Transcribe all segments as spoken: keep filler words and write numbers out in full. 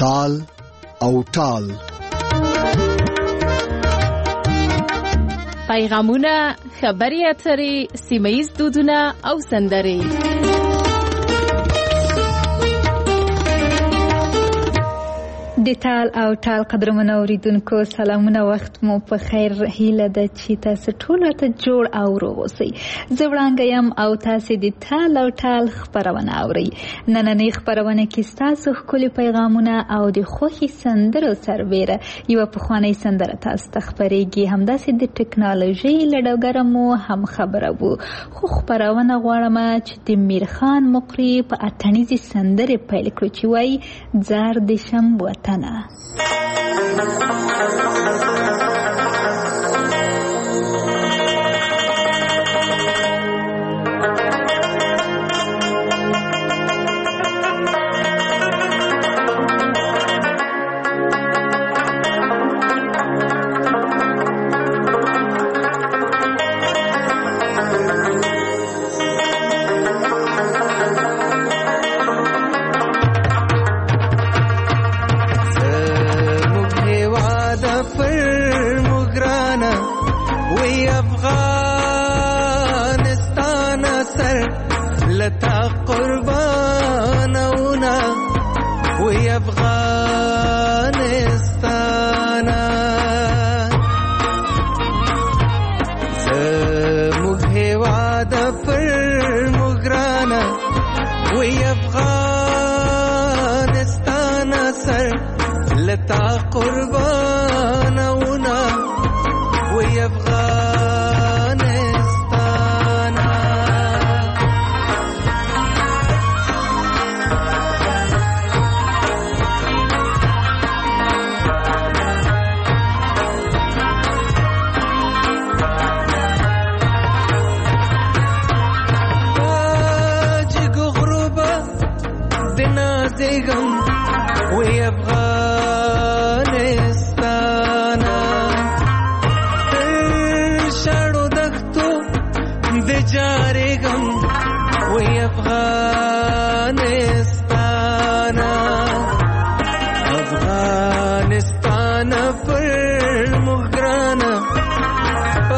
تال او ټال. پیغامونه، خبري اترې، سیمه‌ییز دودونه او سندرې. د ټال او ټال قدرمنو اوریدونکو سلامونه، وخت مو په خیر. هیله ده چې تاسو ټول ته جوړ او روغ اوسئ. زه وړانګه یم او تاسو د ټال او ټال خبرونه اورئ. نننۍ خبرونه کې ستاسو ښکلي پیغامونه او د خوښي سندرو سربیره یوه پخوانۍ سندره تاسو ته خپرېږي. همداسې د ټکنالوژۍ له ډګره مو هم خبره وو، خو خپرونه غواړم چې د میرخان مقری په اتڼیزې سندرې پیل کړو چې وایي زار د شم وطنه. لتا قربانونا وی افغانستانا زموږ هیواد پر مګرانا وی افغانستانا سر لتا قربانونا وی افغانستانا. وی افغانستانا تر شاړو دښتو د جارېږم وی افغانستانا. افغانستان پر موږ ګرانه په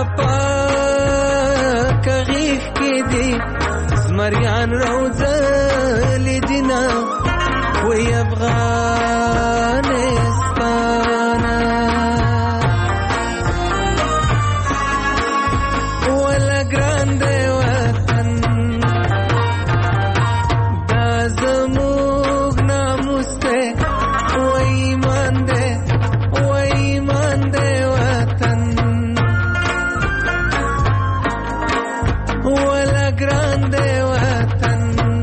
پاکه غېږ کې دي زمریان روزلي دینه وی افغانستانا. ولا ګران دی وطن دا زموږ ناموس دی وی ایمان دی وی ایمان دی وطن. ولا ګران دی وطن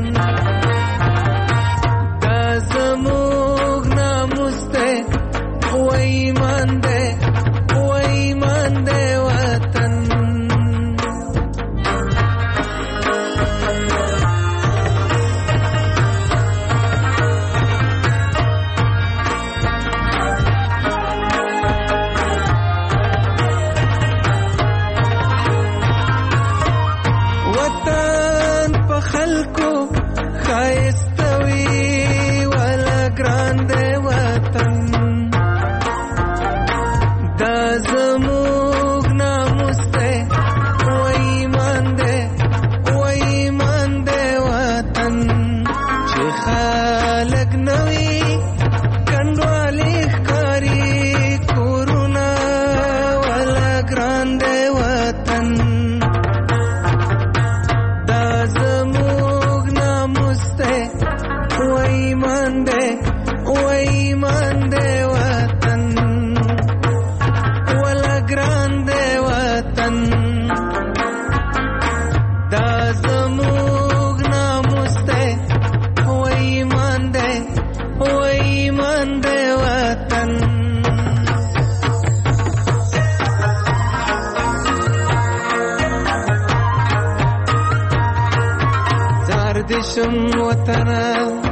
دشم وطنه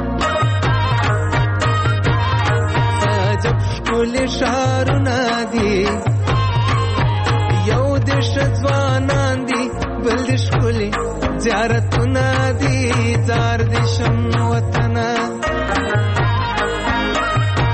عجب ښکلي ښارونه دي یو دش ځوانان دي بل د ښکلي زیارتونه دي. زار دشم وطنه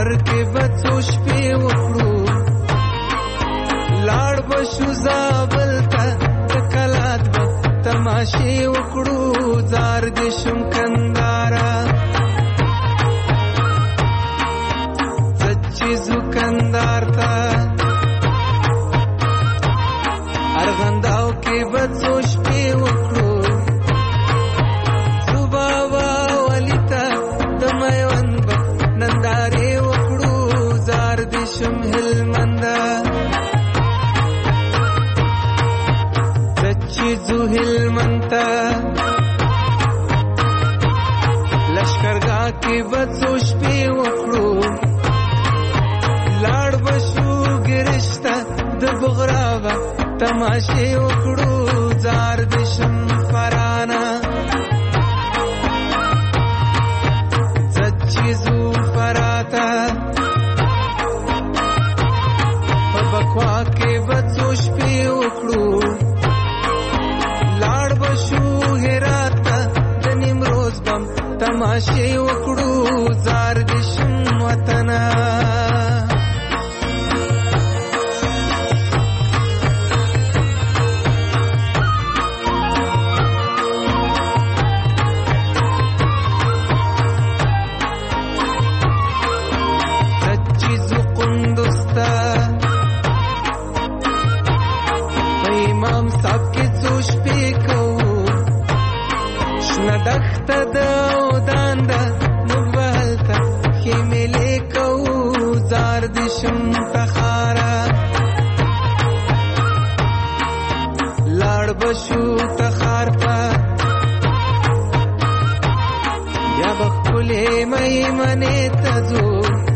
سفر کې بڅو شپې وکړو لاړ بشو زابل ته د کلات به تماشې وکړو زار دې شم کندارا سچې زو کندار ته ارغنداو کې بڅو شپې وکړو صبابا ولیتا د میوند به نندارې وکړو زار دې شم هلمنده سچې زو هلمنده لشکرګاه کې بڅو شپې وکړو لاړ بشو ګرشته د بغراوه تماشې وکړو زار دې شم فرانا سچې زو فراتا په بکوا کې بڅو شپې وکړو لاړ بشو هرات د نیمروز بم تماشې وکړو زار دې شم وطنا دخته د اودان ده نوبهلته خیملې کوو زار دې شم تخاره لاړ بشو تخار ته بیا به ښکلې میمنې ته ځو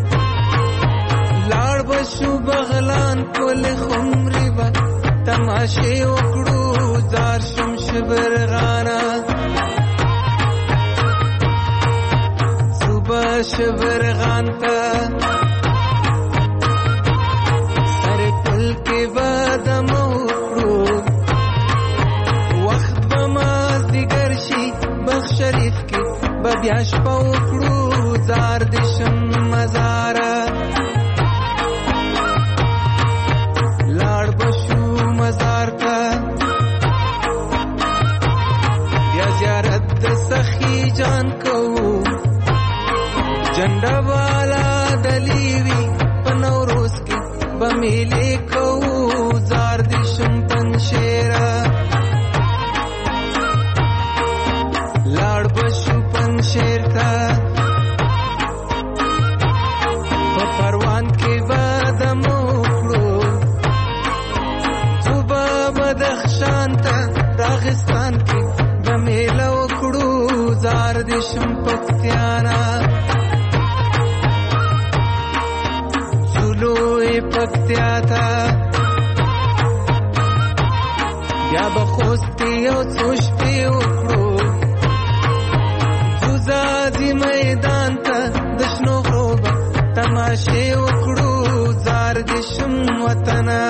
لاړ بشو بغلان کلې خمرې به تماشې وکړو زار شم شبرغانه شبرغان تا سر پل کے بادم اکڑو وقت بماز دیگر شی بخ شریف کے ببیاش پا اکڑو زار دشم مزارا لاڑ بشو مزار تا بیا زیارت د سخی جان کو جنڈا والا دلیوی پنوروز کی بمیلے کو زار دشم پنشیرا لاڑ بشو پنشیر تا پروان کے بادم اکڑو صبح بدخشان تا راغستان کے بمیلہ اکڑو زار دشم پکتیانا پکتیا تا بیا بخوستی او څو شپې وکړو زوزادي میدان ته د شنو غرو به تماشې وکړو زار دې شم وطنه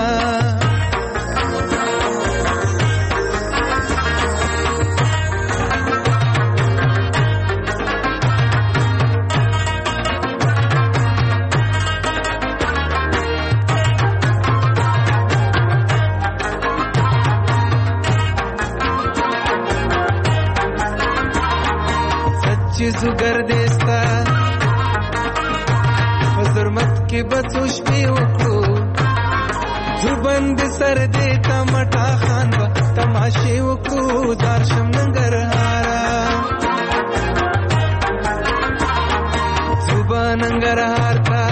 چیزو گردستا حضرمت کے بچو شپې وکړو زبند سر دیتا مٹا خان با تماشې وکړو دار شم ننګرهارا زبا ننګرهار تا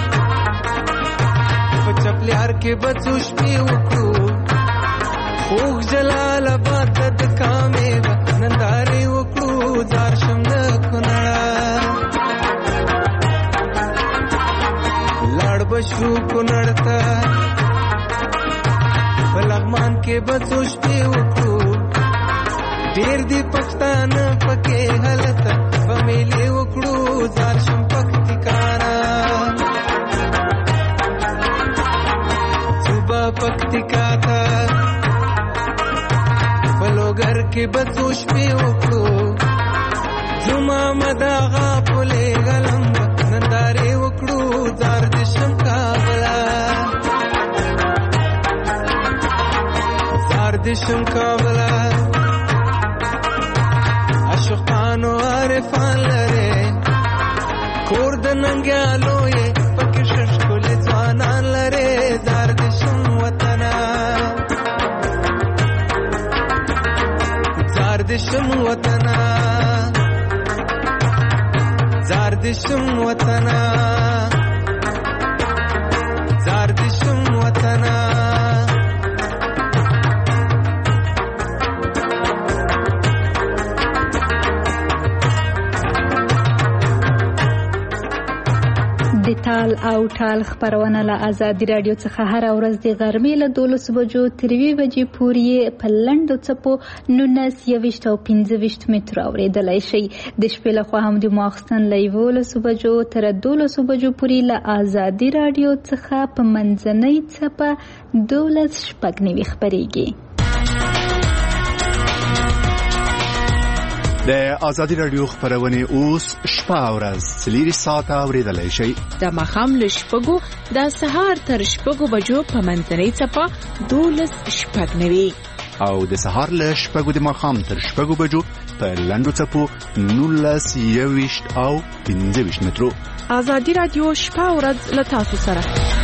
په چپلیار کې بچو شپې وکړو خوږ جلال آباد د کامې با نندارې وکړو دار شم بشو کنړتا بلغمان کې بڅو شپې وکړو ډېر دی پښتانه پکې حالت بمیلې وکړو زار شم پکتیکانا صبح پکتیکا تا بلوګر کې بڅو شپې وکړو زما مداغه پلې غلم نندارې وکړو دشم کابلا عاشقان و عارفان لره کور د ننګیالو یې پکې ششکل ځوانان لره دار دشم وطنا زار دشم وطنا زار دشم وطنا زار دشم وطنا د تال او ټال خبرونه له آزادي رادیو څخه هر ورځ د غرمې له دولس بجو تر یوې بجې پورې په لنډو څپو نولس یویشت او پنځه ویشت مترو اورېدلی شئ. د شپې لخوا هم د ماخستن له یولسو بجو تر دولسو بجو پورې له آزادي رادیو څخه په منځنۍ څپه دولس شپږ نوي خپرېږي. د آزادي رادیو خبرونه اوس شپه ورځ څلور ساعته اورېدلی شئ. د ماښام له شپږو د سهار تر شپږو بجو په منځنۍ څپه دولس شپږ نوي او د سهار له شپږو د ماښام تر شپږو بجو په لنډو څپو نولس یویشت او پنځه ویشت مترو. آزادي رادیو شپه ورځ له تاسو سره.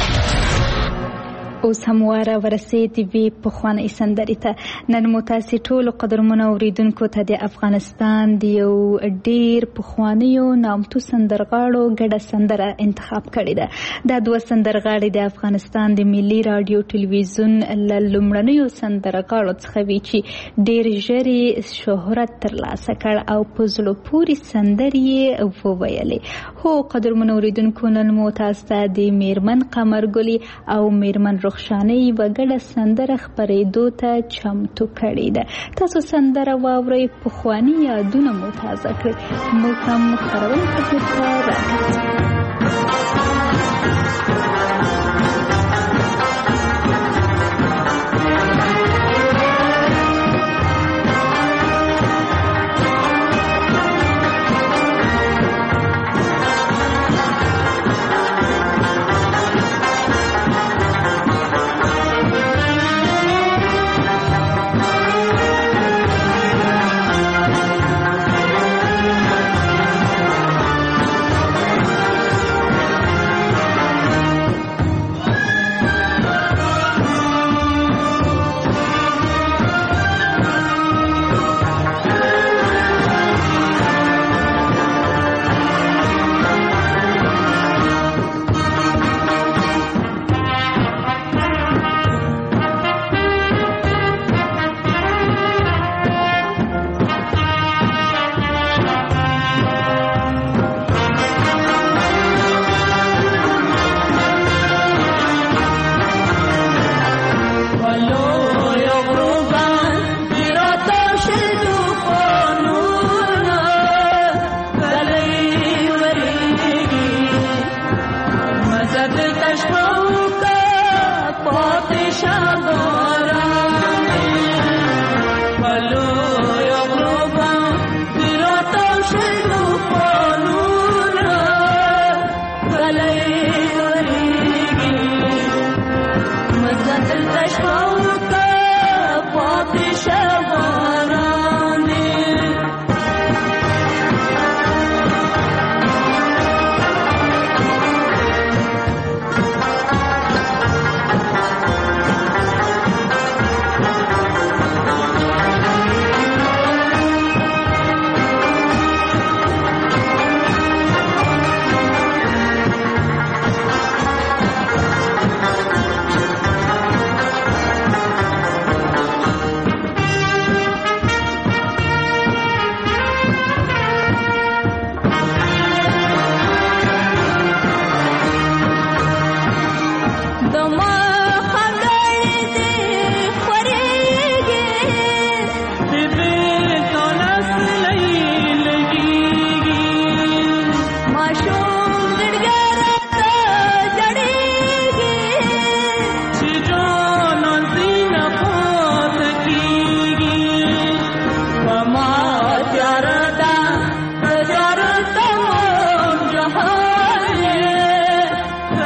اوس هم واره ورسېدې وي پخوانۍ سندرې ته. نن مو تاسې ټولو قدرمنو اورېدونکو ته د افغانستان د یو ډېر پخوانیو نامتو سندرغاړو ګډه سندره انتخاب کړې ده. دا دوه سندرغاړي د افغانستان د ملي راډیو ټلویزیون له لومړنیو سندرغاړو څخه وي چې ډېر ژر یې شهرت ترلاسه کړ او په زړه پورې سندرې یې وویلې. هو قدرمنو اورېدونکو، نن مو تاسو ته د میرمن قمرګلي او میرمن رخشانې یوه ګډه سندره خپرېدو ته چمتو کړې ده. تاسو سندره واورئ، پخواني یادونه مو تازه کړئ. موږ هم خپرونې خدمت ته راغلو.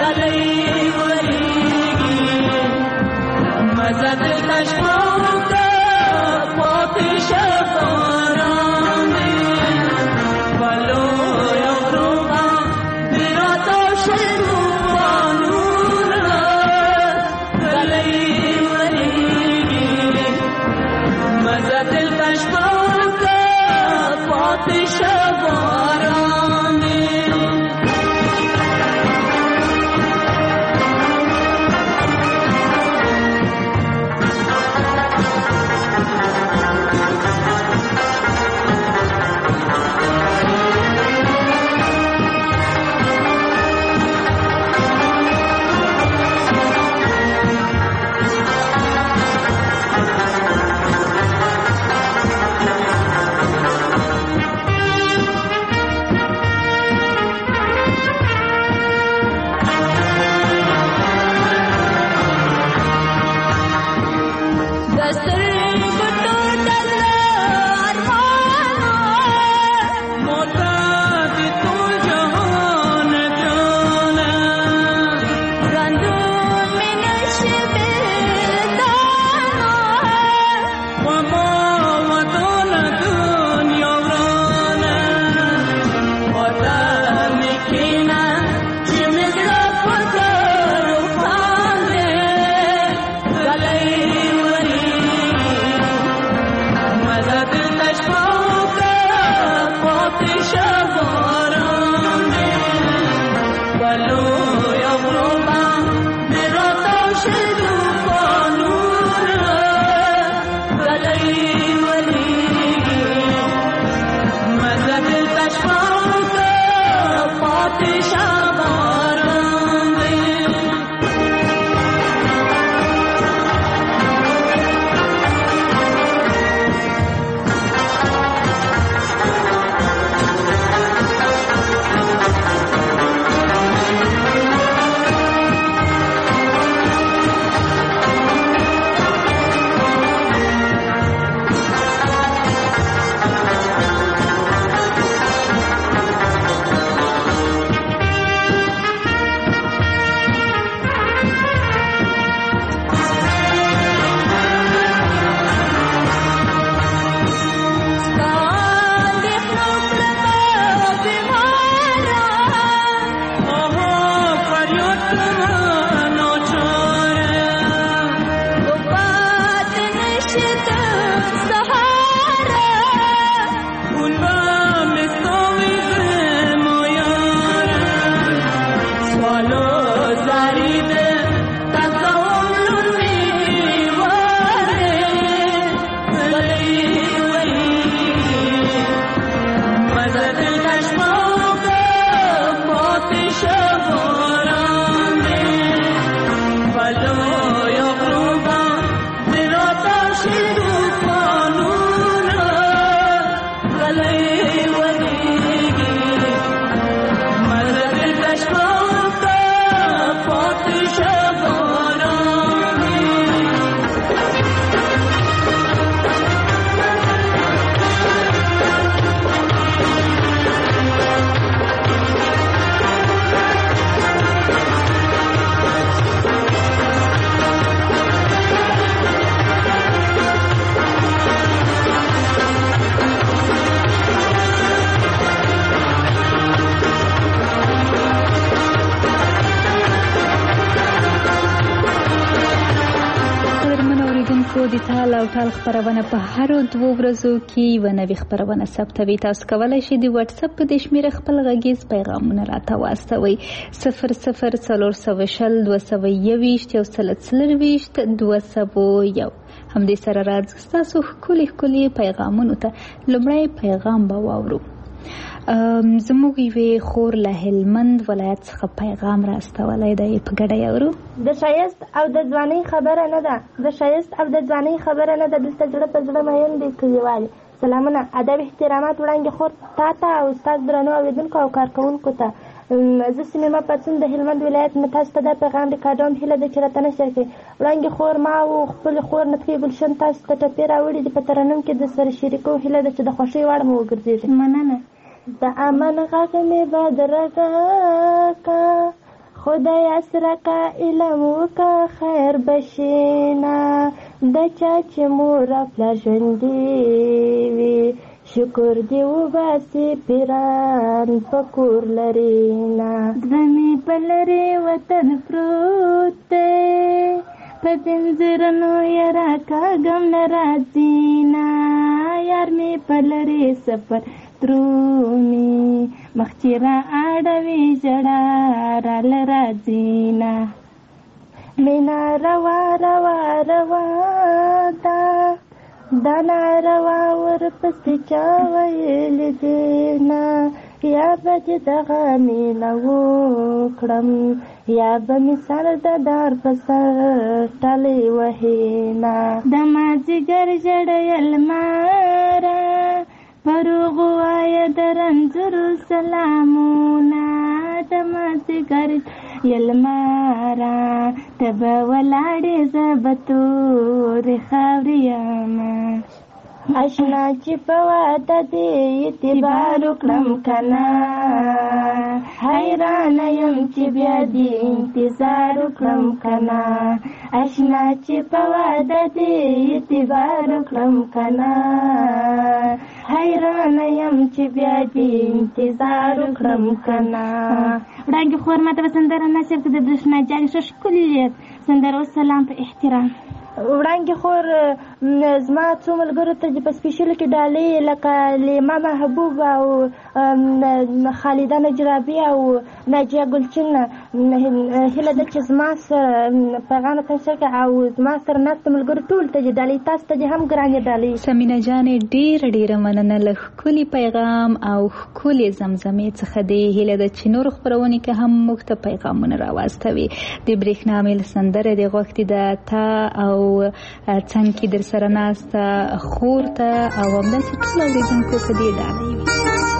مزد تشبه د تال او ټال خپرونه په هر دوه ورځو کې یوه نوې خپرونه ثبتوي. تاسو کولی شئ د واتس اپ په دې شمېره خپل غږیز پیغامونه راته واستوئ. صفر صفر څلور سوه شل دوه سوه یوویشت یو سل څلرویشت دوه سوه یو. همدې سره راځو ستاسو ښکلي ښکلي پیغامونو ته. لومړی پیغام به واورو. زموږ یوې خور له هلمند ولایت څخه پیغام راستولی دی، په ګډه یې اورو. د ښایست او د ځوانۍ خبره نه ده، د ښایست او د ځوانۍ خبره نه ده، دلته زړه په زړه مین دی کلیوالي. سلامونه، ادب، احترامات وړاندې خور تا ته او ستاسو درنو اورېدونکو او کارکوونکو ته. زه سمیمه پڅون د هلمند ولایت نه تاسو ته دا پیغام ریکارډوم. هیله ده چې راته نشر کړئ. وړاندې خور ما او خپلې خور نطفې ګلشن تاسو ته ټپې راوړي دي، په ترنم کې د سره شریکو. هیله ده چې د خوښۍ وړ مو وګرځېږي. مننه. د امن غږ مې بدرګه کا، خدای اسره کا، علم وکا، خیر بشینا. د چا چې مور پلار ژوندي وي، شکر دی وباسي پیران په کور لري نه. زړه مې په لرې وطن پروت دی، په پنځرنو یې راکاږم نه راځي نه. یار مې په لرې سفر درومي، مخ چې را اړوي ژړا راله راځي نه. مینا روا روا روا دا دا ناروا ورپسې چا ویلي دي نه. یا به دې دغه مینه وکړم، یا به مې سر د دار په سر ټلې وهي نه. د مازدیګر ژړیل ماره، پروغ وایه د رنځورو سلامونه. د مازدیګر یلماره، ته به ولاړې زه به تورې خاورې یمه. اشنا چې په واده دې اعتبار وکړم که نه، حیرانه یم چې بیا دې انتظار وکړم که نه. اشنا چې په واده دې اعتبار وکړم که نه، حیرانه یم چې بیا دې انتظار وکړم که نه. وړاندې خور ما ته به سندره نصیب کړه د برېښنا جالي ښه ښکلې سندره. وسلام په احترام. وړاندې خور زما څو ملګرو ته چې په سپیشلو کې ډالۍ لکه لیما محبوب او خالده نجرابي او ناجیه ګلچین هیله ده چې زما سره پیغام تنشر کړي او زما سره ناست ملګرو ټول ته چې ډالۍ تاسو ته چې هم ګرانې ډالۍ. سمینه جانې ډېره ډېره مننه له ښکلي پیغام او ښکلې زمزمې څخه دی. هیله ده چې نور خپرونې کې هم موږ ته پیغامونه راواستوي. د برېښنا میل سندره دې غوښتې ده تا او څنګ کې در سره ناسته خور ته او همداسې ټول اورېدونکو ته دې ډالۍ وي.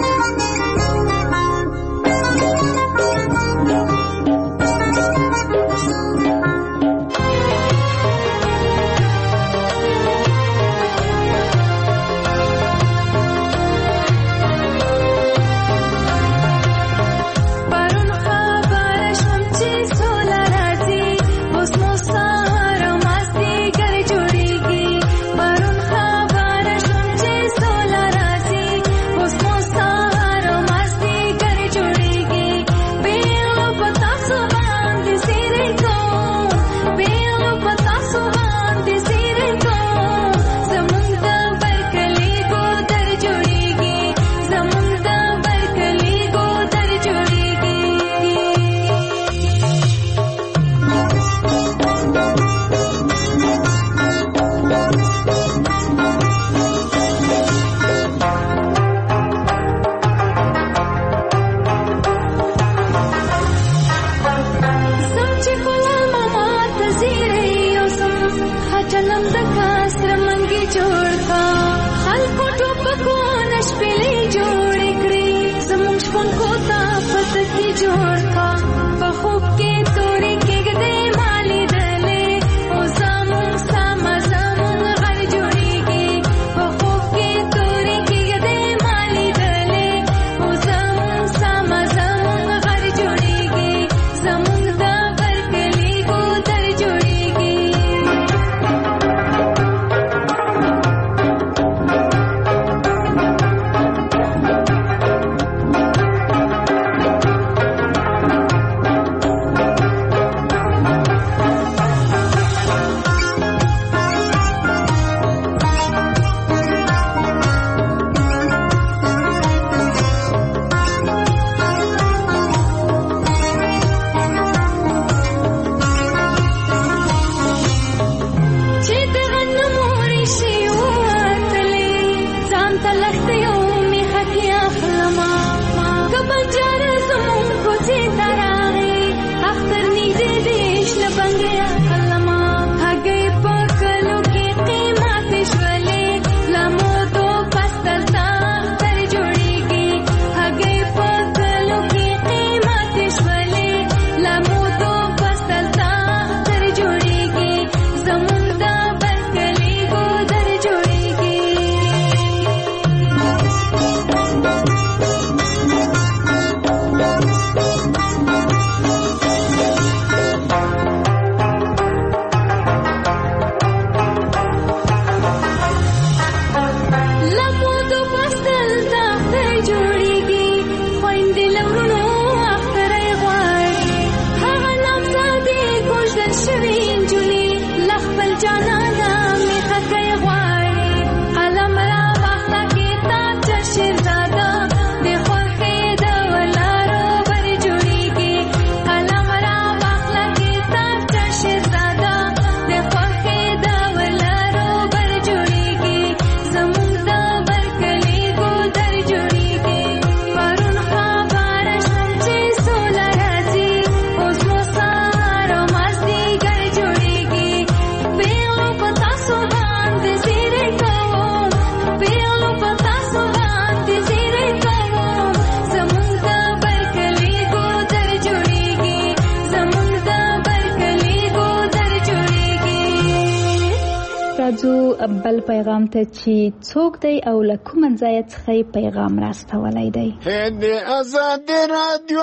بل پیغام ته چې څوک دی او له کوم ځای څخه پیغام راستولی دی. د آزاد رادیو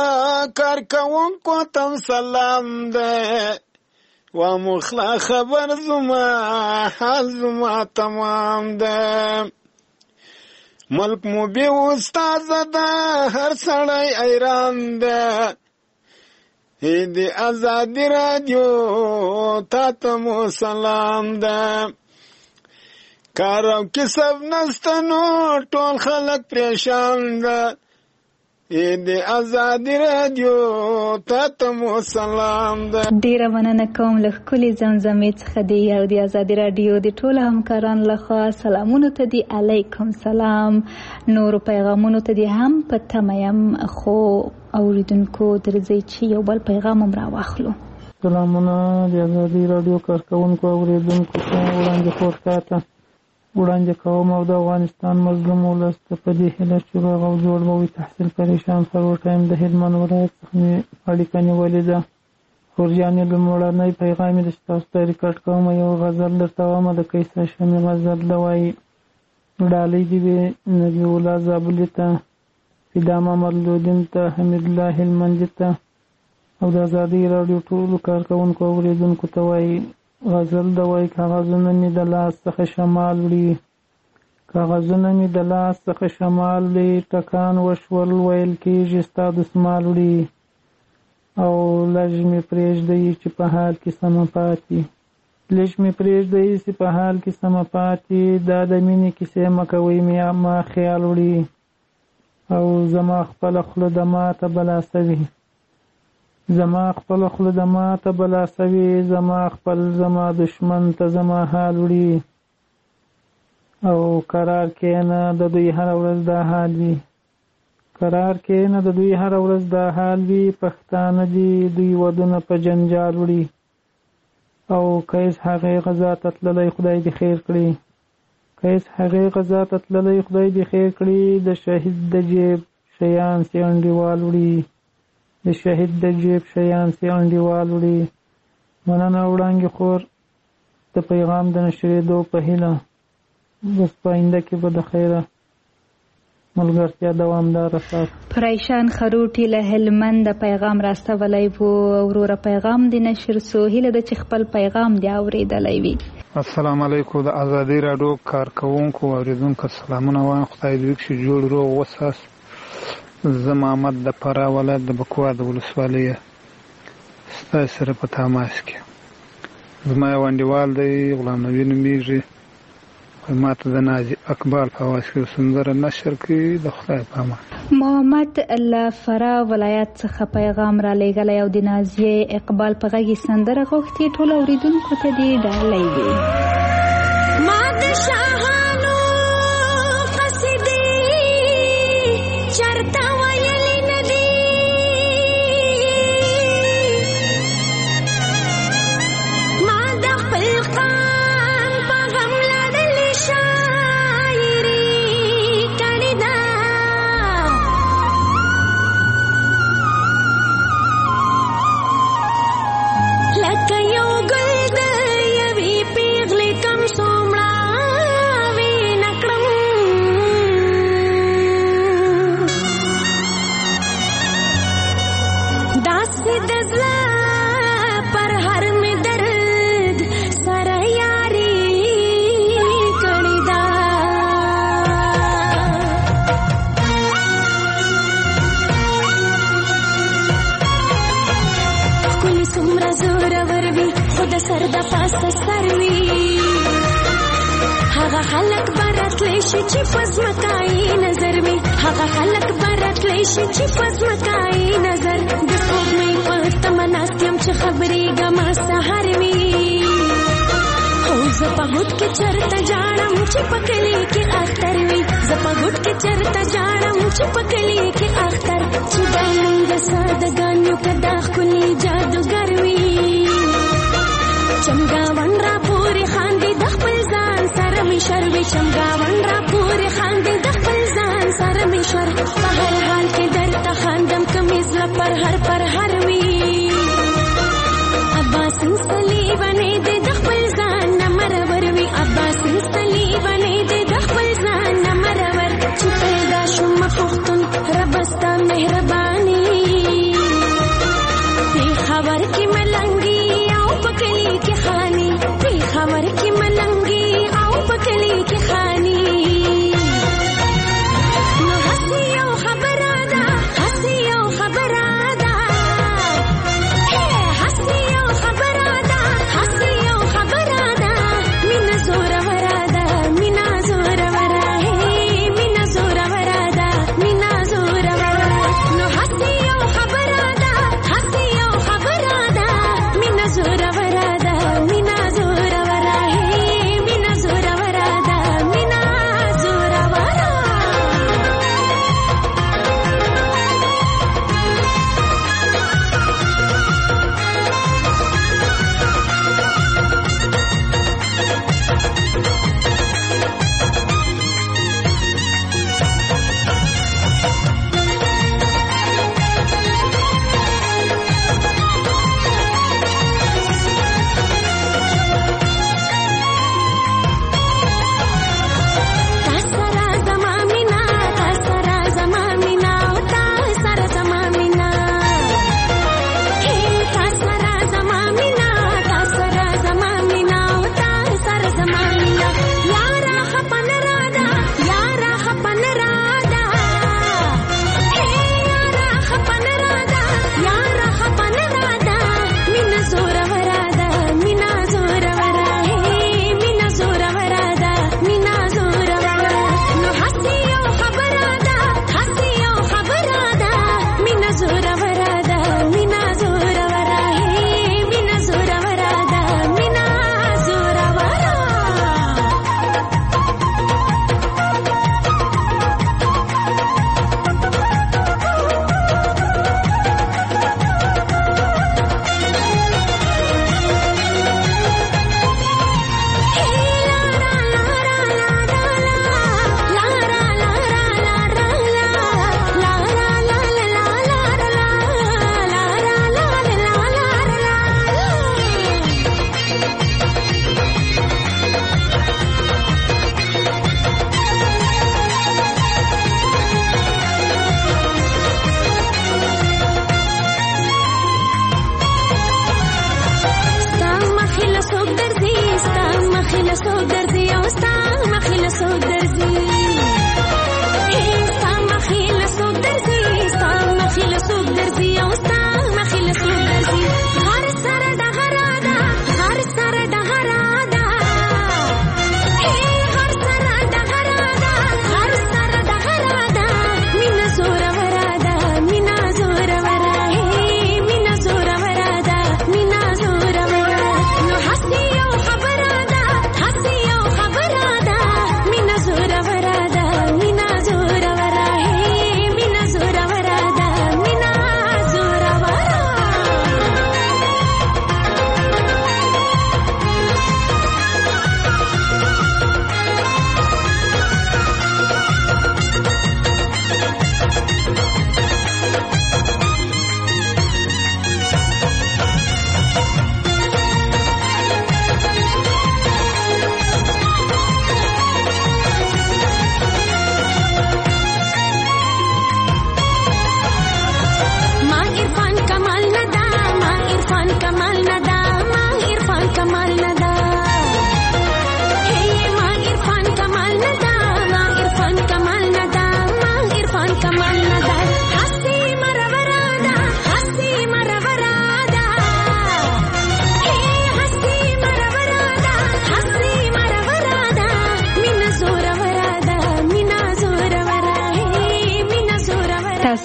کارکوونکو ته سلام دی و مخلا خبر زما حال زما تمام دی. ملک مو بی استاد ده هر سړی ایران ده. د آزاد رادیو تا ته مو سلام ده. کار او کسب نسته نو ټول خلک پریشان ده. د ازادي رادیو ته ته مو سلام ده. ډیره مننه کوم له ښکلې زمزمې څخه دی او د ازادي رادیو د ټولو همکارانو لخوا سلامونو ته دی. علیکم سلام. نورو پیغامونو ته دی هم په تمه یم، خو اوریدونکو درځئ چې یو بل پیغام هم راواخلو. سلامونه د ازادي رادیو کارکوونکو او اوریدونکو ته وړاندې خورکاته وړاندې کوم او د افغانستان مظلوم ولس ته په دې هیله چې روغ او جوړ به وي، تحصیل پریشان سرور ټایم د هلمند ولایت څخه مې اړیکه نیولې ده. خورجانې لومړنی پیغام یې د ستاسو ته ریکارډ کوم. یو غزل درته وامه د کیسه شمې غزل ده، وایي ډالۍ دې وي نبي الله زابلي ته، فدا محمد لودین ته، حمید الله هلمندي ته او د ازادي راډیو ټولو کارکوونکو او اورېدونکو ته وایي غزل ده، وایي کاغذونه مې د لاس څخه شمال وړي، کاغذونه مې د لاس څخه شمال وړي، ټکان وشول ویل کېږي ستا دسمال وړي، او لږ مې پرېږدئ چې په حال کې سمه پاتې، لږ مې پرېږدئ چې په حال کې سمه پاتې، دا د مینې کیسې مه کوئ ما خیال وړي، او زما خپله خوله د ماته بلا سوي، زما خپل خوله د ماته بلا سوي، زما خپل زما دشمن ته زما حال وړي، او قرار کېنه د دوی هره ورځ دا حال وي، قرار کېنه د دوی هره ورځ دا حال وي، پښتانه دي دوی ودونه په جنجال وړي، او کیس هغې غذا ته تللی خدای دې خیر کړي، کیس هغې غذا ته تللی خدای دې خیر کړي، د شهید د جیب شیان سي انډیوال وړي، د شهید د جیب شیان سي انډیوال وړي. مننه وړانګې خور د پیغام د نشرېدو په هیله، بس په آینده کې به د خیره ملګرتیا دوامداره ساتو. پریشان خروټي له هلمند پیغام راستولی و. وروره پیغام د نشر سو هیله ده چې خپل پیغام دی اورېدلی وي. السلام علیکم. د ازادي راډیو کارکوونکو او اورېدونکو سلامونه وایم. خدای دې وکړي جوړ روغ وساس. زه محمد د فراه ولایت د بکوا د ولسوالۍ ستاسو سره په تماس کې. زما یو انډیوال دی غلام نبي نومیږي، ما ته د نازي اقبال په اواز کې سندره نشر کړي. د خدای په امان. محمد له فراه ولایت څخه پیغام را لېږلی او د نازیې اقبال په غږ سندره غوښتې. ټولو اورېدونکو ته دې ډالۍ وي. ما د شاهانو قصیدې چرته ویلې نه دي، ما د خپل قام په غم لړلې شاعري کړې ده، لکه یو ګل د یوې پیغلې کم څومره وې نکړم، داسې د زړه پر هر مې درد سره یاري کړې ده. ښکلې څومره زورور وي خو د سر د پاسه سر وي، هغه خلک به راتلی شي چې په ځمکه یې نظر وي، هغه خلک به راتلی شي چې په ځمکه یې نظر. د سپوږمۍ په تمه ناست یم چې خبرېږم سهار وي، خو زه په هوټ کې چرته جاړم چې په کلي کې اختر وي، زه په هوټ کې چرته جاړم چې په کلي کې اختر، چې دا موږ سادهګانو که دا ښکلي جادوګر وي. چمګاون را پورې خاندي د خپل ځان سره مې شر وي، چمګاون را پورې خاندي د خپل ځان سره مې شر، په هر حال کې درته خاندم که مې زړه پر هر پر هر وي. عباس مستلی بنې دې د خپل ځان نه مرور وي، عباس مستلی بنې دې د خپل ځان نه مرور، چې پیدا شوم پښتون رب ستا مهرباني، پېښور کې ملنګي او په کلي کې خاني، پېښور کې ملنګي او په کلي کې خاني. نو هسې یو خبره ده، هسې یو خبره ده،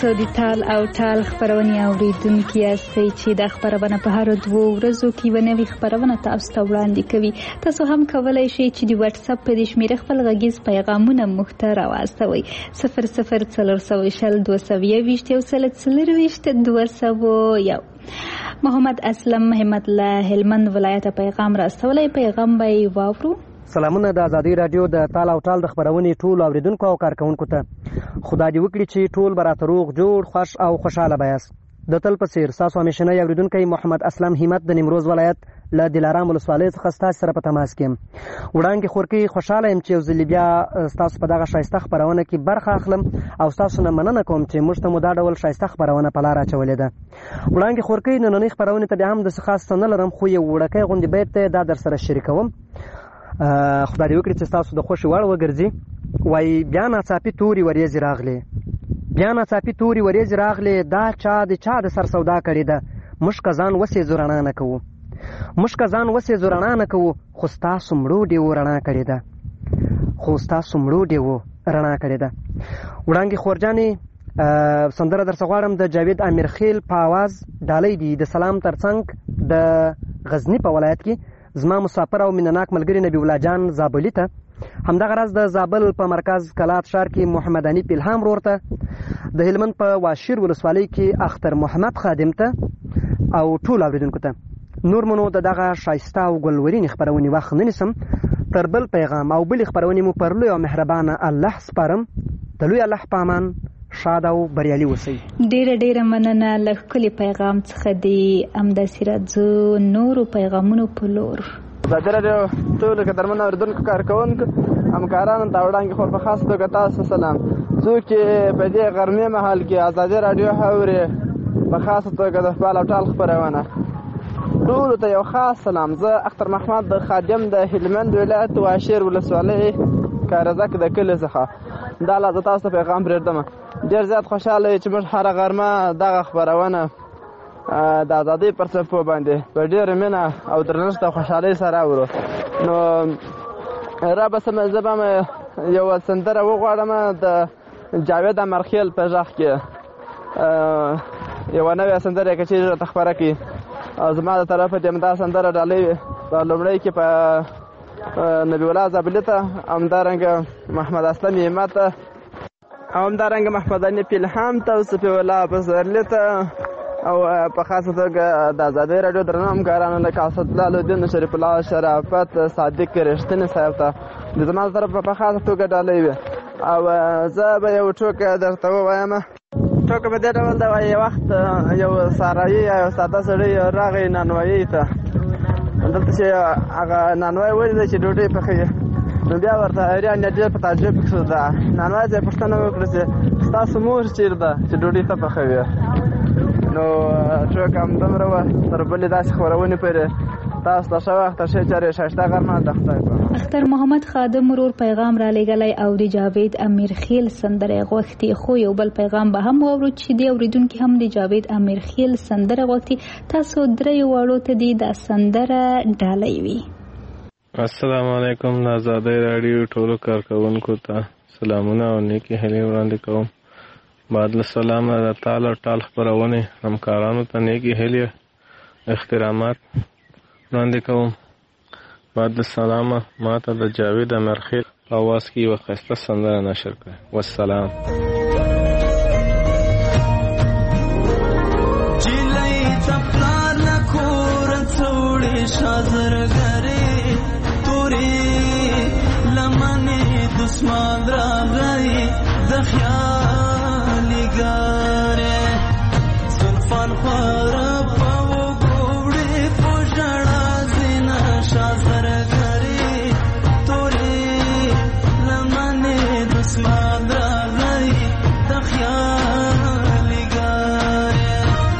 تاسو د تال او ټال خپرونې اوریدونکي یاستئ چې دا خپرونه په هر دوو ورځو کې یوه نوې خپرونه تاسو ته وړاندې کوي. تاسو هم کولی شئ چې د واتس اپ په دې شمېره خپل غږیز پیغامونه موږ ته راواستوئ. صفر صفر څلور سوه شل دوه سوه یوویشت یو سل څلرویشت دوه سوه یو. محمد اسلم همت له هلمند ولایته پیغام راستولی. پیغام به یې واورو. سلامونه د ازادي رادیو د تال او ټال د خپرونې ټول اوریدونکو او کارکونکو ته. خدای دې وکړي چې ټول به راته روغ جوړ خوښ او خوشحاله به یاست. د تل په څېر ستاسو همیشنی اوریدونکی محمد اسلم همت د نیمروز ولایت له دلارام ولسوالۍ څخه ستاسو سره په تماس کې یم. وړاندې خورکۍ خوشحاله یم چې یو ځلې بیا ستاسو په دغه ښایسته خپرونه کې برخه اخلم او ستاسو نه مننه کوم چې موږ ته مو دا ډول ښایسته خپرونه په لار اچولې ده. وړاندې خورکۍ نننۍ خپرونې ته بیا هم داسې خاص څه نه لرم، خو یو وړوکی غوندې بیت دی، دا در سره شریکوم. خدای دې وکړي چې ستاسو د خوښې وړ وګرځي. وایي بیا ناڅاپي تورې وریځې راغلې، بیا ناڅاپي تورې وریځې راغلې، دا چا د چا د سر سودا کړې ده. موږ که ځان وسېځو رڼا نه کوو، موږ که ځان وسېځو رڼا نه کوو، خو ستاسو مړو ډېوو رڼا کړې ده، خو ستاسو مړو ډېوو رڼا کړې ده. وړانګې خورجانې سندره درڅه غواړم د جاوید امیرخیل په آواز. ډالۍ دي د سلام ترڅنګ د غزني په ولایت کې زما مسافر او مینناک ملګري نبی الله جان زابلي ته، همدغه راز د زابل په مرکز کلات ښار کې محمد حنیف الهام ورور ته، د هلمند په واشیر ولسوالۍ کې اختر محمد خادم ته او ټول اوریدونکو ته. نور مو نو د دغه ښایسته او ګلورینې خپرونې وخت نه نیسم. تر بل پیغام او بلې خپرونې مو پر لوی او مهربانه الله سپارم. د لوی الله په امان شاد او بریالي اوسئ. ډیره ډیره مننه له ښکلي پیغام څخه د همداسې راځو نورو پیغامونو په لور. ازادي راډیو ټولو قدرمنو اورېدونکو کارکوونکو همکارانو ته وړاندې خور په خاص توګه تاسو سلام. څوک چې په دې غرمې مهال کې ازادي راډیو اوري په خاصه توګه د فال او ټال خپرونه ټولو ته یو خاص سلام. زه اختر محمد د خادم د هلمند ولایت واشیر ولسوالۍ کارزک د کلي څخه دا لا تاسو ته پیغام پرېږدم. ډېر زیات خوشحاله یم چې موږ هره غرمه دغه خپرونه د ازادۍ پر څپو باندې په ډېره مینه او درنښت او خوشحالۍ سره اورو. نو رابه سمه زه به یوه سندره وغواړم د جاوید امرخیل په غږ کې یوه نوې سندره که چیرې راته خپره کړي. زما د طرفه د همدا سندره ډالۍ په لومړی کې په نبی الله زابلي ته، همدارنګه محمد اسلم همت ته، او همدارنګه محمد حنیف الهام ته او صفي الله پسرلي ته، او په خاصه توګه د ازادۍ راډیو درنو همکارانو لکه اسدالله الدین، شریف الله شرافت، صادق رښتیني صاحب ته د زما طرفه په خاصه توګه ډالۍ وي. او زه به یو ټوکه درته ووایم. ټوکه په دې ډول ده، یو وخت یو سارایي یا یو ساده سړی راغی نانوایي ته، دلته چې هغه نانوای ولیده چې ډوډۍ پخوي، نو بیا ورته حیران یا ډېر په تعجب کې شو. ده نانوای ته یې پوښتنه وکړه چې ستاسو مور چېرې ده چې ډوډۍ ته پخوي؟ نو ټوکه همدومره وه. تر بلې داسې خپرونې پورې تاسو ته ښه وخت، ښې چارې، ښایسته غرمه. د خدای په امان. اختر محمد خادم ورور پیغام را لېږلی او د جاوید امیرخیل سندره غوښتي. خو یو بل پیغام به هم واورو چې د اورېدونکي هم د جاوید امیرخیل سندره غوښتي. تاسو دریو واړو ته دې دا سندره ډالۍ وي. السلام علیکم. د ازادۍ راډیو ټولو کارکوونکو ته سلامونه او نیکې هیلې وړاندې کوم. بعد له سلام د تال او ټال خپرونې همکارانو ته نیکې هیلې احترامات وړاندې کوم. بعد السلام ما ته د جاوید امرخیل په اواز کې یوه ښایسته سندره نشر کړئ. والسلام. جلۍ ته پلار له کوره څوړې شازرګرې تورې لمنې دسمان راغی د خیالي ګارې زلفان خواره په وګوړې په ژړا زینه شازرګرې تورې لمنې دسمان راغی د خیالي ګارې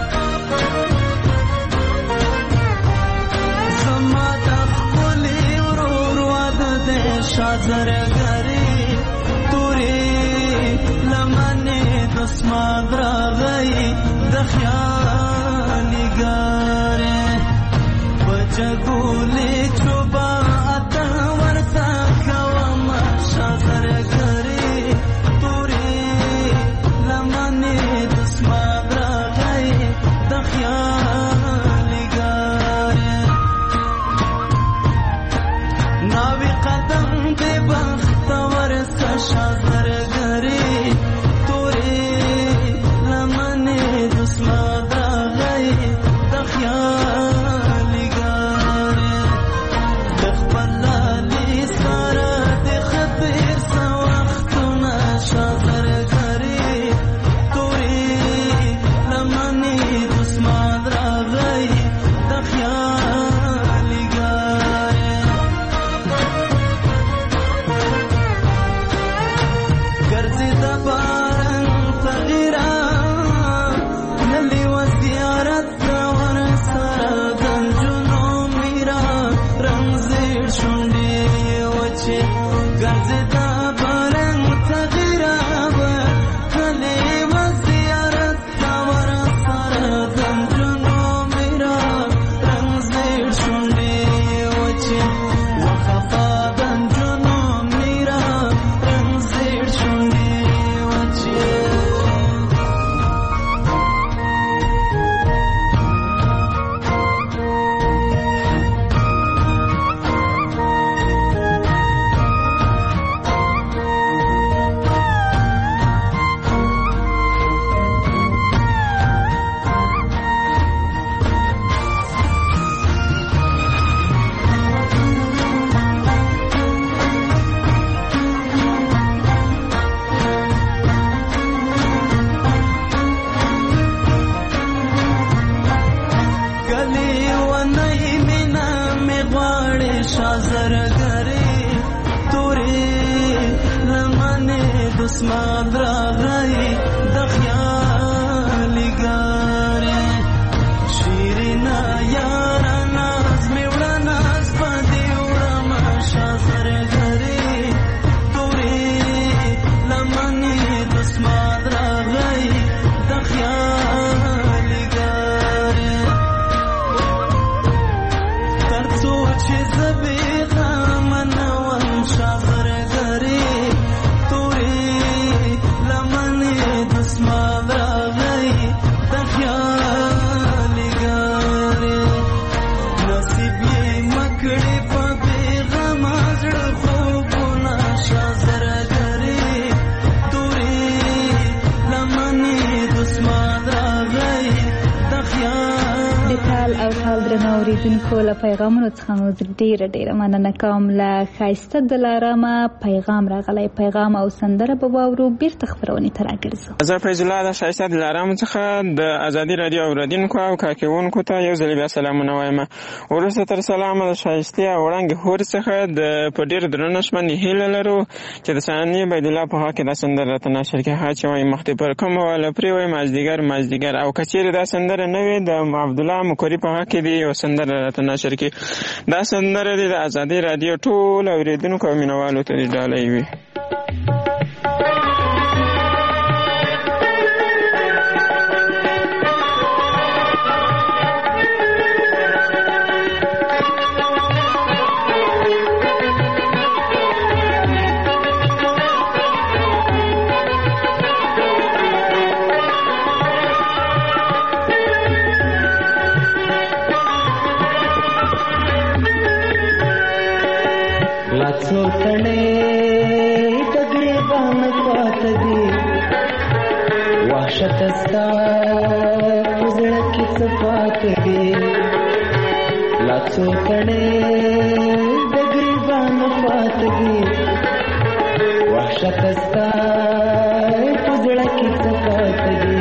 زما د ښکلي ورور واده دی شازرګرې تورې لمنې دسمان راغی د خیالي ګارې په جګولې چوبه اتن ورته کومه شازرګرې تورې لمنې زیارت ور سره گنجونو میرا رنگزیر شونډې وچې ګرځېدا برنګ تغیرا به کلي و زیارت ور سره گنجونو میرا رنگزیر شونډې وچې وخفا گنجونو میرا رنگزیر شونډې وچې دسمات راغی د خیال ګارې شیرینا یارا ناز می وړه ناز پدې وړم شازر غرې تورې لمنې دسمات راغی د خیال ګارې تر څو چې زبې غمنوم شازر غرې اوریدونکو له پیغامونو څخه مو ډیره ډیره مننه کوم. له ښایسته دلارامه پیغام راغلی، پیغام او سندره به واورو. بیرته خپرونې ته راګرځو. زه فیض الله د ښایسته دلارامو څخه د ازادي راډیو اوریدونکو او کاکونکو ته یو ځل بیا سلامونه وایم. وروسته تر سلامه د ښایستې او وړانګې هور څخه د په ډېر درنښت باندې هیله لرو چې د ثانیې بیدالله په حق کې دا سندره راته نشر کړي. ها چې وایي مخکې پر کومه واله پرې وایي مازدیګر مازدیګر، او که چېرې دا سندره نه وي د عبدالله مکري په حق کې دي یو سندره راته نشر کړي. دا سندره دې د ازادي راډیو ټول اورېدونکو او مینوالو ته دې ډالۍ وي. شتستا پزړه کې صفات دي لاڅو کړه د ګریبان فات دي وحشتستا پزړه کې صفات دي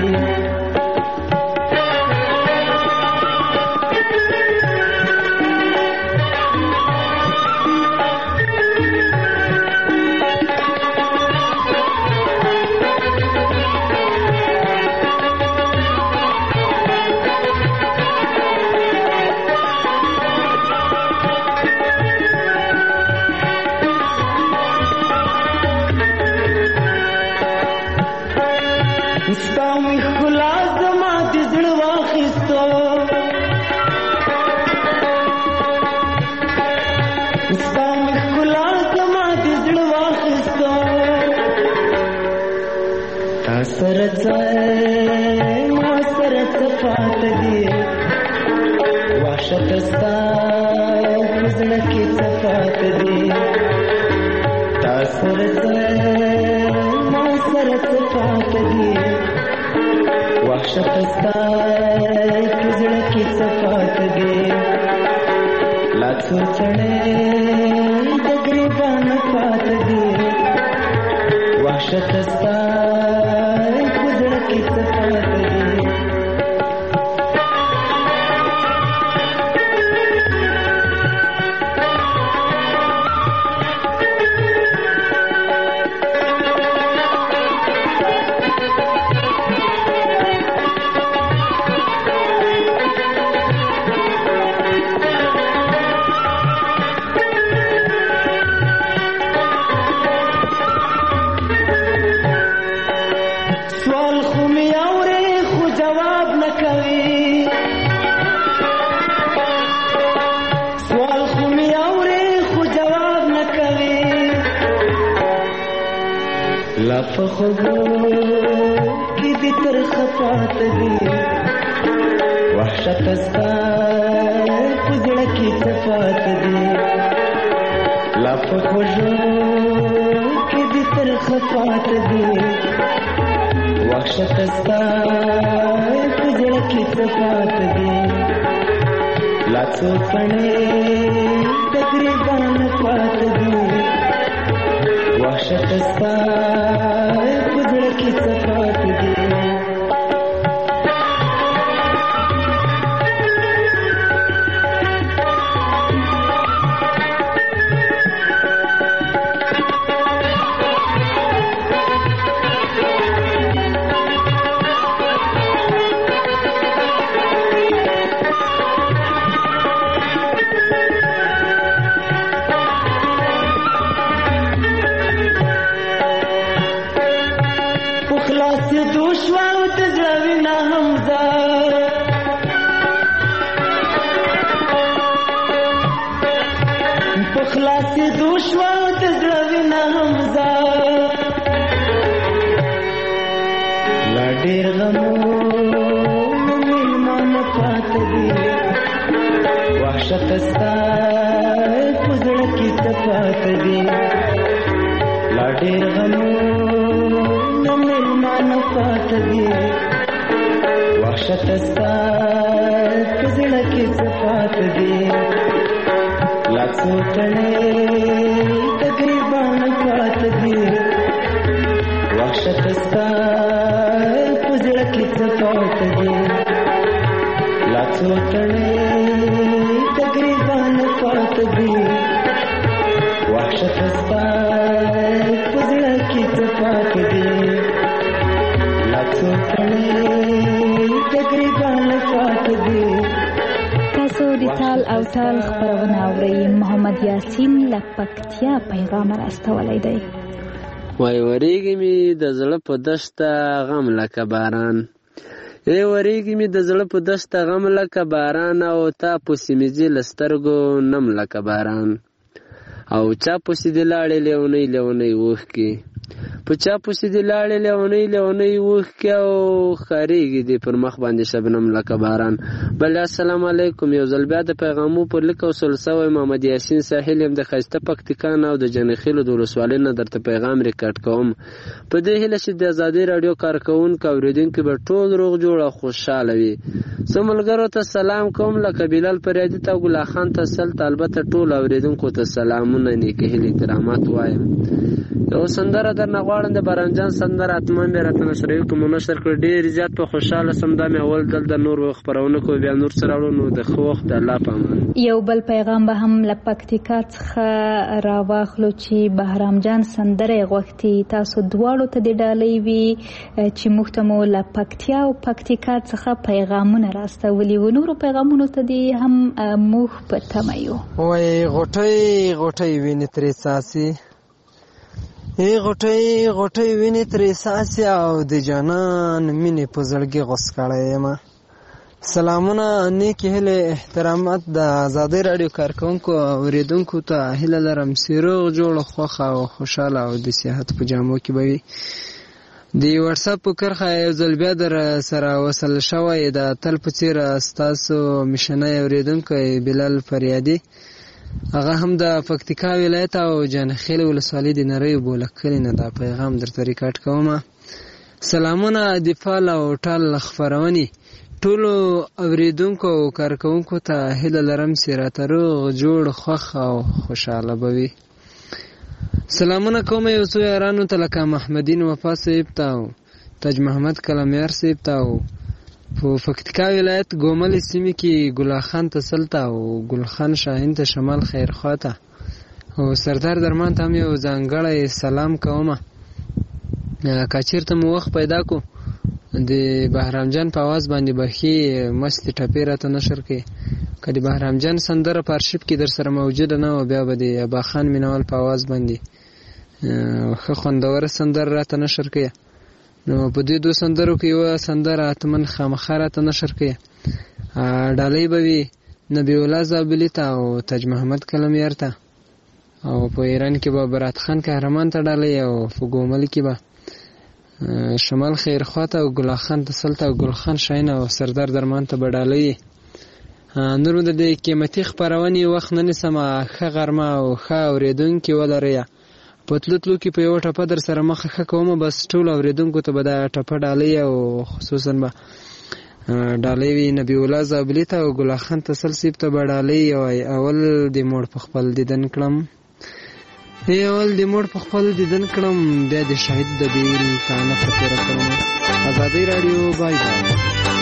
په خوبو کې دې تر خفات دي وحشت ستا په زړه کې صفات دي لا په خوبو کې دې تر خفات دي وحشت ستا په زړه کې صفات دي لا څو کڼې تقریبا پات دي وحشت ستا په زړه کې صفات دي پکتیا پیغام راستولی دی. وای وریږي می د زړه په دشته غم لکه باران ای وریږي می د زړه په دشته غم لکه باران او تا پسې مې ځي له سترګو نم لکه باران او چا پسې دې لاړې لیونۍ لیونۍ اوښکې په چا پسې دې لاړې لیونۍ لیونۍ اوښکې او ښکارېږي دې پر مخ باندې شبنم لکه باران. بل السلام علیکم. یو ځل بیا د پیغامو پر لیک وصل سوی محمد یاسین ساحل یم د ښایسته پکتیکا نه او د جنخیلو د ولسوالۍ نه درته پیغام ریکارډ کوم په دې هیله چې د ازادي راډیو کارکوونکو اورېدونکي به ټول روغ جوړ او خوشحاله وي. زه ملګرو ته سلام کوم لکه بلال پریادي ته او ګلا خان ته سلته البته ټول اورېدونکو ته سلامونه نیکې هیلې احترامات وایم. یو سندره درنه غواړم د باران جان سندره اتمن بیا راته نشروي کوم نشر کړ ډېر زیات په خوشحاله سم دا مې اول دل د نور خبرونه کو بیا نور سره وړو نو د خو وخت الله پامان. یو بل پیغام به هم له پکتیکا څخه راواخلو چې بهرام جان سندره غوښتي تاسو دواړو ته د ډالۍ وي چې موږ ته مو له پکتیا او پکتیکا څخه پیغامونه راستولي و نورو پیغامونو ته دې هم موږ په تمه یو. وای غوټۍ غوټۍ وینې ترې څاڅي ای غوټۍ غوټۍ وینې ترې څاڅي او د جانان مینې په زړګي غوڅ کړی یم. سلامونه نیکې هیلې احترامات د ازادۍ راډیو کارکوونکو او اورېدونکو ته هیله لرم چې روغ جوړ خوښه او خوشحاله او د صحت په جامو کې به وي. د واتساپ په کرښه یو ځل بیا در سره وصل شوی د تل په څېر ستاسو میشنی اورېدونکی بلال فریادي هغه هم د پکتیکا ولایت او جانخیل ولسوالۍ د نریو بوله کلي نه دا پیغام درته ریکارډ کومه. سلامونه د فال او ټال خپرونې ټولو اورېدونکو او کارکوونکو ته هیله لرم چې راته روغ جوړ خوښ او خوشحاله به وي. سلامونه کوم یو څو یارانو ته لکه محمدین وفا صاحب ته او تاج محمد کلمیار صاحب ته او په پکتیکا ولایت ګومل سیمې کې ګلا خان ته سلته او ګل خان شاهین ته شمال خیرخوا ته او سردار درمان ته هم یو ځانګړی سلام کومه. که چېرته مو وخت پیدا کو د بهرام جان په آواز باندې بخي مستې ټپې راته نشر کړي که د بهرام جان سندره په ارشیف کې در سره موجوده نه وه بیا به د ابا خان مینوال په آواز باندې ښه خوندوره سندره راته نشر کړي. نو په دې دوه سندرو کې یوه سندره اتمن خامخا راته نشر کړي. ډالۍ به وي نبی الله زابلي ته او تاج محمد کلمیار ته او په ایران کې به برات خان قهرمان ته ډالۍ او په ګومل کې به شمال خیرخوا ته او ګلاخان تسل ته او ګلخان شاهین او سردار درمان ته بډالۍ. نور د دې قیمتي خپرونې وخت نه نیسم. ښه غرمه او ښه اورېدونکي ولرئ. په تلو تلو کې په یوه ټپه در سره مخه ښه کوم. بس ټولو اورېدونکو ته به دا ټپه ډالۍ او خصوصا به ډالۍ وي نبی الله زابلي ته او ګلاخان تسل صیب ته به ډالۍ وای. اول د موړ په خپل دیدن کړم اول د موړ په خپل دیدن کړم بیا د شهید د بیل تانه په تېره کړم. ازادي راډیو بای بای.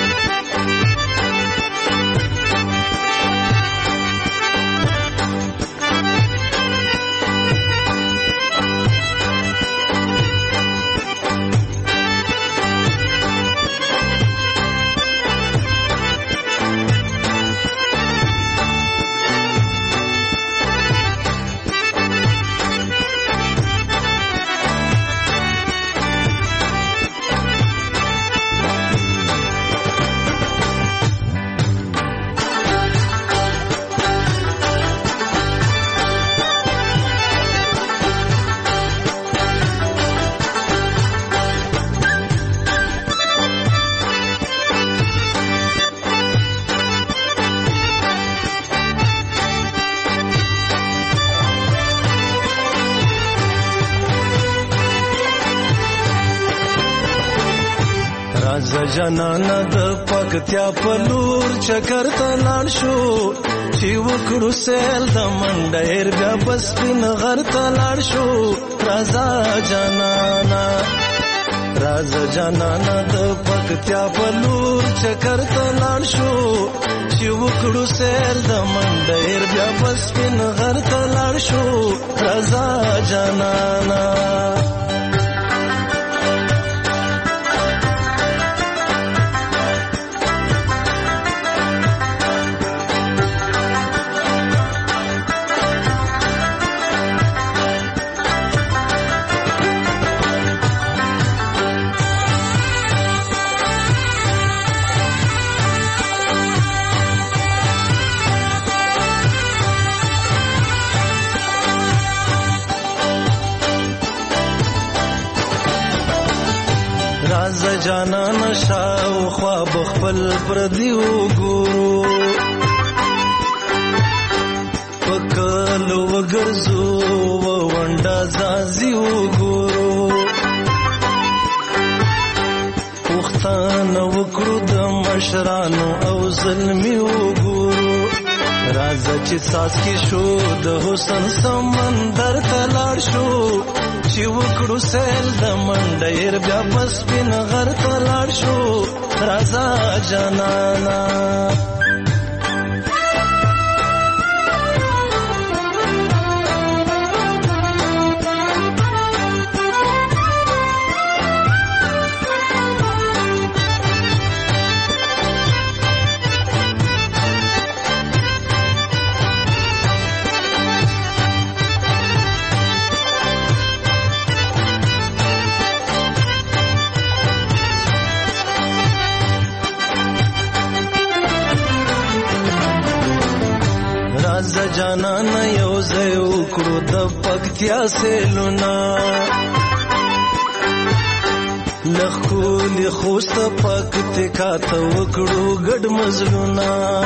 جانانا د پکتیا په لور چکر ته لاړ شو چې وکړو سیل د منډیر بیا بس پین غر ته لاړ شو. رازا جانانا رازا جانانا د پکتیا په لور چکر ته لاړ شو چې وکړو سیل د منډیر بیا بس پین غر ته لاړ شو. رازا جانانا جانا نشاو خواب خپل پردیو ګورو پکلو وګرځو ونډا زازیو ګورو پښتانه وکړو د مشرانو او ظلمیو ګورو. راځه چې ساس کې شو د حسن سمندر ته لاړ شو چې وکړو سیل د منډیر بیا بس پین غر ته لاړ شو. رازا جانانا جانانا یو ځای وکړو د پکتیا سیلونه لښکولي خوست پکتیکا ته وکړو ګډ مزلونه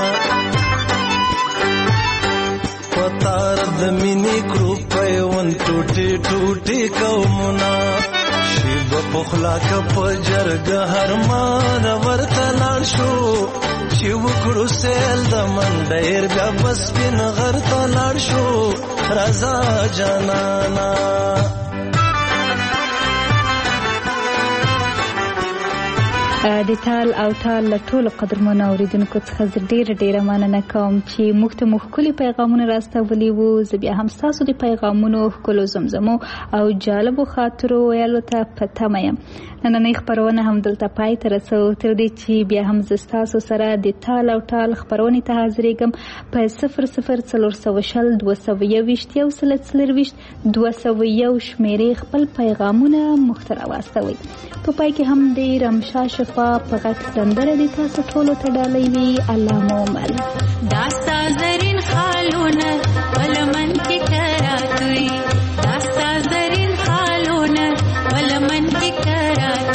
پتار د مینې کړو پیوند ټوټې ټوټې قومونه شیب پخلا که په جرګه هر مار ورته لاړ شو چې وکړو سیل د منډیر بیا بس پین غر ته لاړ شو. رازا جانانا د تال او تال له ټولو قدرمنو اورېدونکو څخه زه ډېره ډېره مننه کوم چې موږ ته مو ښکلي پیغامونه راستولي وو. زه بیا هم ستاسو د پیغامونو ښکلو زمزمو او جالبو خاطرو ویلو ته په تمه یم. نننۍ خپرونه همدلته پای ته رسوو، تر دې چې بیا هم زه ستاسو سره د تال او ټال خپرونې ته حاضرېږم په صفر صفر څلور سوه شل دوه سوه یوویشت یو سل څلرویشت دوه سوه یو شمېرې خپل پیغامونه موږ ته راواستوئ. په پای کې هم د رمشا شفا په غږ سندره د تاسو ټولو ته ډالۍ وي. الله مو مل داستا زرین خالونه ولمن کې کراتوي داستا زرین خالونه ولمن کې کراتوي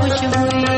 مشهوري